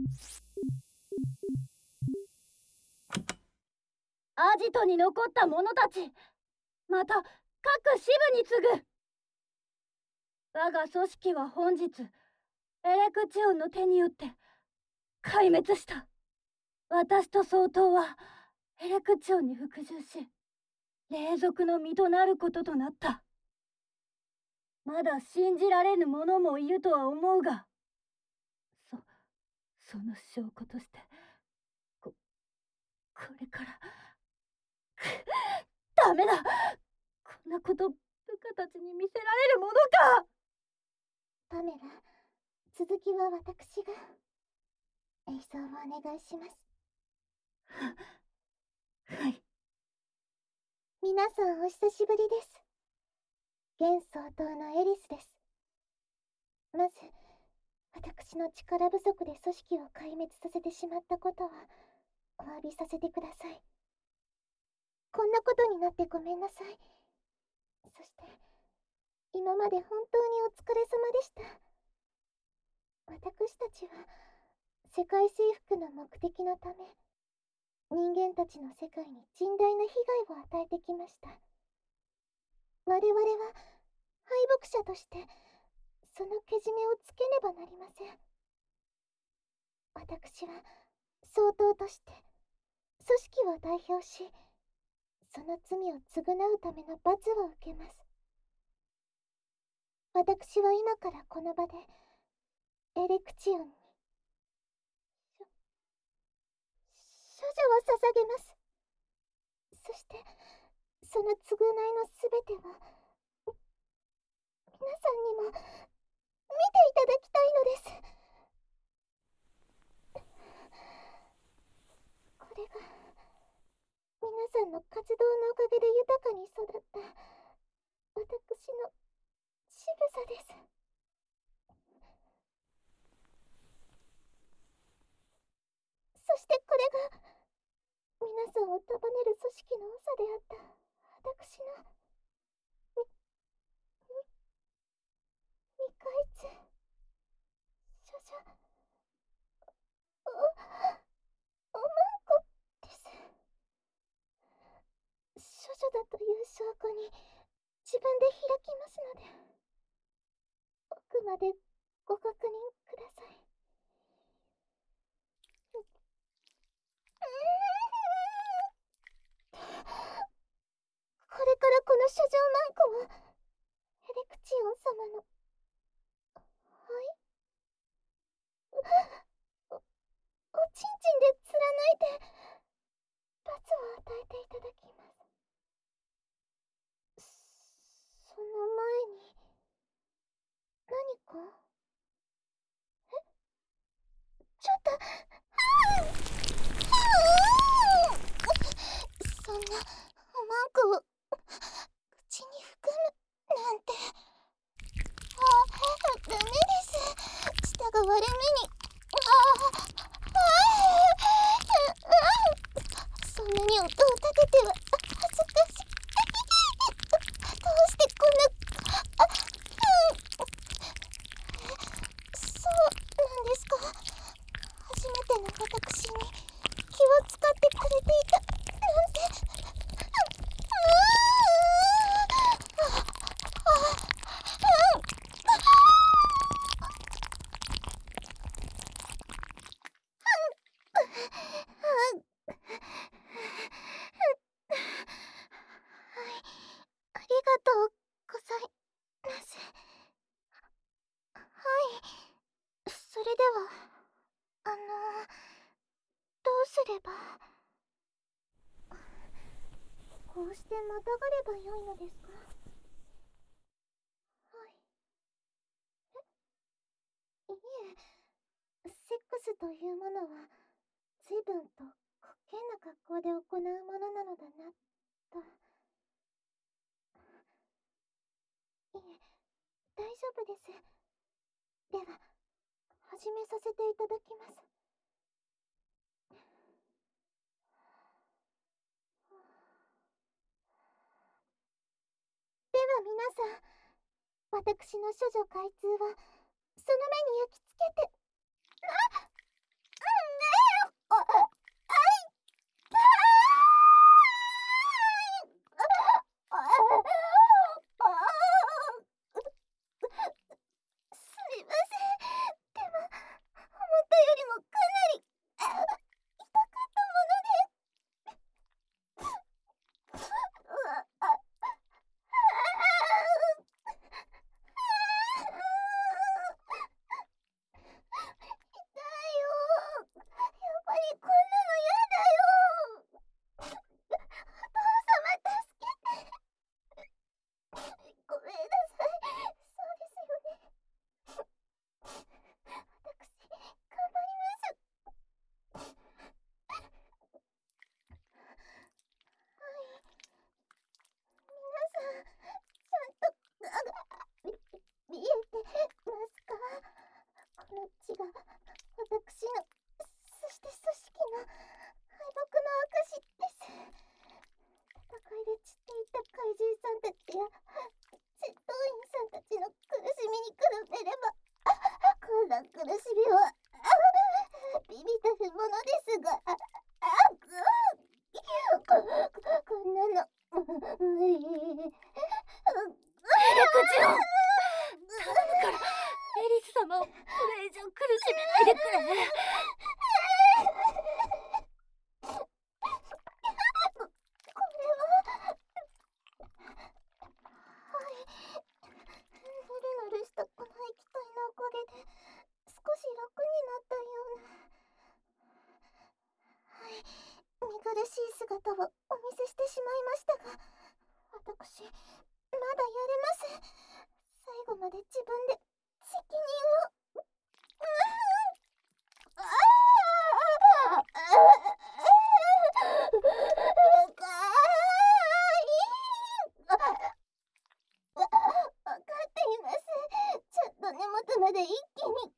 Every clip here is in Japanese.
アジトに残った者たち、また各支部に次ぐ。我が組織は本日エレクチオンの手によって壊滅した。私と総統はエレクチオンに服従し、霊族の身となることとなった。まだ信じられぬ者もいるとは思うが、その証拠としてこれからダメだ。こんなこと部下たちに見せられるものか。 パメラ、続きは私が。演奏をお願いします。 はい。 皆さんお久しぶりです。現総統のエリスです。まず、私の力不足で組織を壊滅させてしまったことはお詫びさせてください。こんなことになってごめんなさい。そして今まで本当にお疲れ様でした。私たちは世界征服の目的のため、人間たちの世界に甚大な被害を与えてきました。我々は敗北者としてそのけじめをつけねばなりません。私は総統として組織を代表し、その罪を償うための罰を受けます。私は今からこの場でエレクチオンに処女を捧げます。そしてその償いのすべては皆さんにも見ていただきたいのです。これが皆さんの活動のおかげで豊かに育った私の仕草です。そしてこれが皆さんを束ねる組織の長であった私の未開通処女おまんこです。処女だという証拠に自分で開きますので、奥までご確認ください。これからこの処女マンコはエレクチオン様の、はい、おちんちんで貫いて罰を与えていただきます。その前に何かちょっとそんなおまんこを口に含むなんて。ダメです。舌が割れ目に。そんなに音を立てては恥ずかしい。どうしてこんな。そうなんですか。初めての私に気を使ってくれていたなんて。ありがとうございます。はい、それではどうすれば。こうしてまたがればよいのですか。はい。いえ、セックスというものは随分と滑稽な格好で行うものなのだなと。いえ、大丈夫です。では始めさせていただきます。では皆さん、私の処女開通はその目に焼き付けて。 の血が私の、そして組織の敗北の証です。戦いで散っていた怪獣さんたちや戦闘員さんたちの苦しみに比べれば、こんな苦しみはビビたるものですが、こんなのエレクジオン、頼むからエリス様をこれ以上苦しめないでくれ。 したこの液体のおかげで少し楽になったような。はい、見苦しい姿をお見せしてしまいましたが、私まだやれます。最後まで自分で責任を。わかっています。ちょっと根元まで一気に。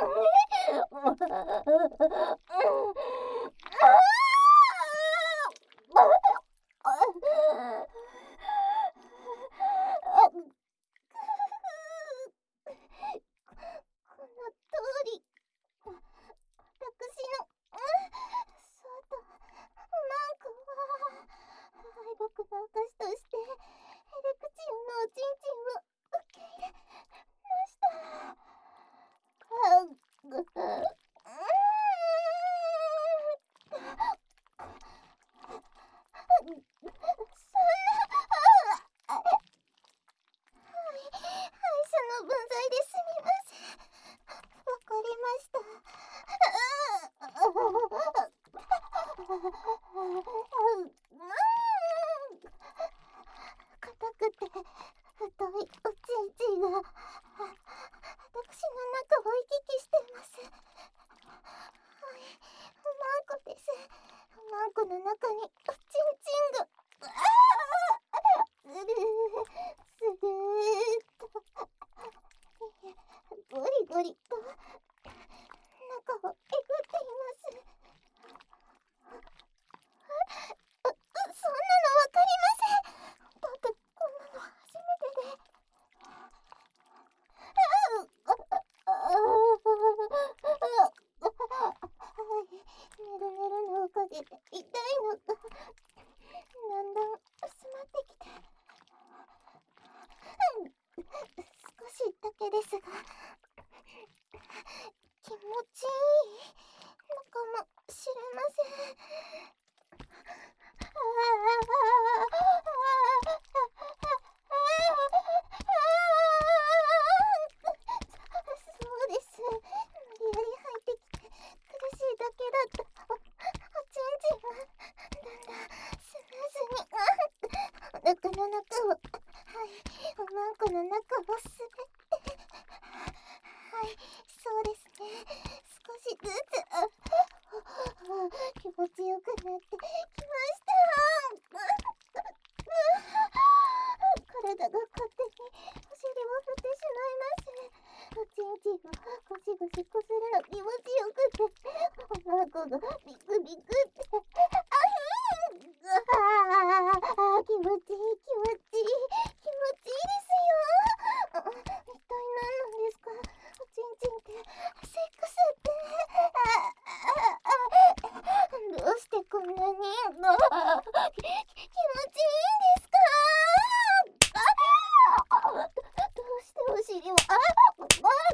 この通り、私のそうとマンコは敗北の証としてエレクチオンのおちんちんを受け入れました。歯医者の分際ですみません。わかりました。硬くて太いおちんちんが私の中を行き来しています。はい、マンコです。マンコの中におちんちんがするーっとゴリゴリと中をえぐっています。そんなのわかりません。だってこんなの初めてで。ねるねるのおかげで痛いのがだんだん薄まってきて、少しだけですが気持ちいいのかもしれません。そうです。無理やり入ってきて苦しいだけだったおちんちんがだんだんスムーズにお腹の中を、はい、おまんこの中を滑って、はい、そうですね。少しずつ気持ちよくなってきました。体が勝手にお尻を振ってしまいます。おちんちんをゴシゴシこするの気持ちよくて、おまんこがビクビクって、気持ちいい気持ちいい。気持ちいいですよ。一体何なんですか、おちんちんって。セックスって。どうしてこんなに気持ちいいんですか。どうしてお尻をはい、ごめんなさい。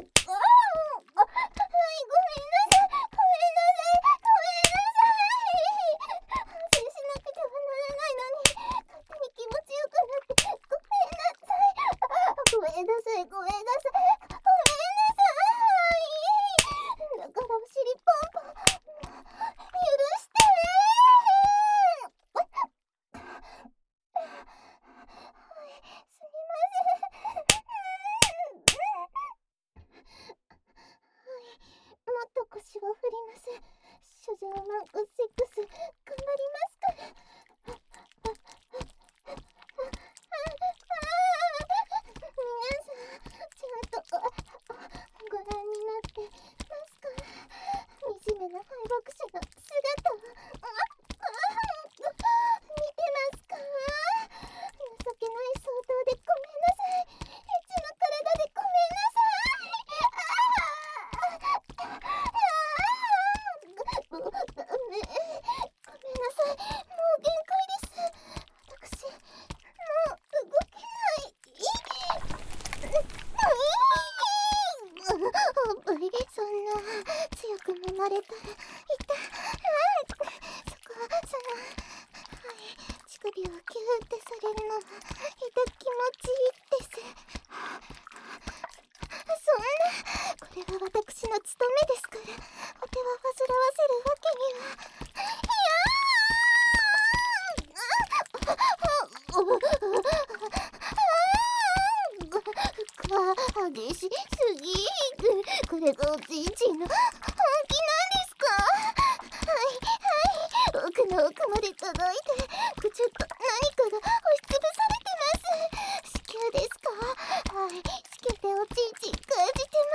反省しなくてはならないのに勝手に気持ちよくなってごめんなさい。ごめんなさい。ごめんなさい。だからお尻ポンポン許してはい、すみません。はい、もっと腰を振ります。処女マンコセックス頑張りますから。皆さんちゃんとご覧になってそんな強く揉まれたら痛い。そこは乳首をキューってされるのが気持ちいいです。そんな、これは私の務めですから、お手は煩わせるわけには。激しすぎ。これがおちんちんの本気なんですか？奥の奥まで届いて、ぐちゅっと何かが押しつぶされてます。子宮ですか？子宮でおちんちん感じて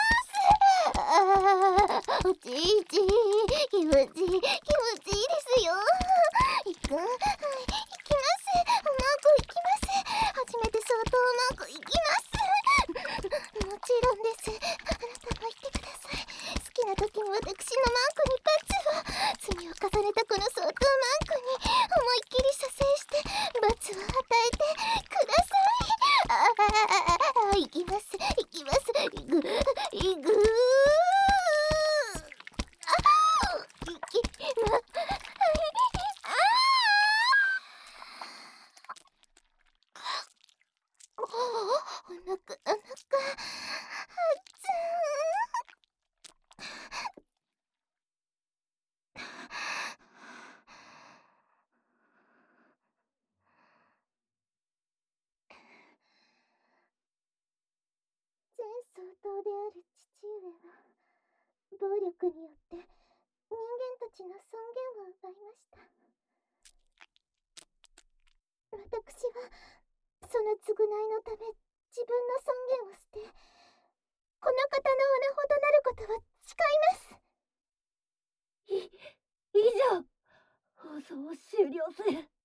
ます。おちんちん気持ちいいですよ。行く？行きます。おまんこ行きます。初めて相当おまんこ行きます。もちろんです。あなたも言ってください。好きな時に私のマンコに罰を。罪を重ねたこの相当マンコに思いっきり射精して罰を与えてください。行きます。行く。おなか熱前相当である父上は暴力によって人間たちの尊厳を奪いました。私はその償いのため自分の尊厳を捨て、この方のおなほとなることを誓います。 以上、放送を終了する。